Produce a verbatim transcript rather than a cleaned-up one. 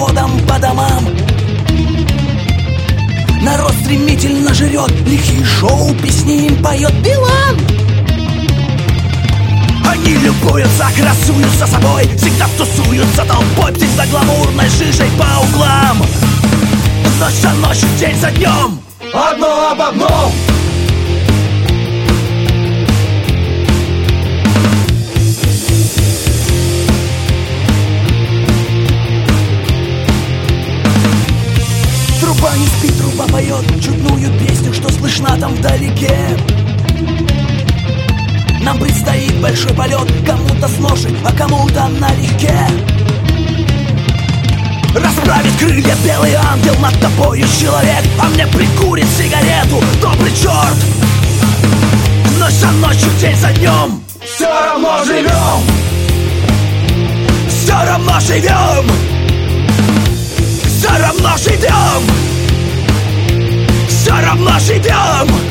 походом по домам. Народ стремительно жрет, лихие шоу, песни им поет Билан. Они любуются, красуются собой, всегда тусуются толпой, всегда гламурной жижей по углам. Ночь за ночью, день за днем, одно об одном. Труба не спит, труба поет чудную песню, что слышна там вдалеке. Нам предстоит большой полет, кому-то с ношей, а кому-то налегке. Расправит крылья белый ангел, над тобою человек, а мне прикурит сигарету добрый черт. Ночь за ночью, день за днем, все равно живем, все равно живем, все равно живем, все равно живем.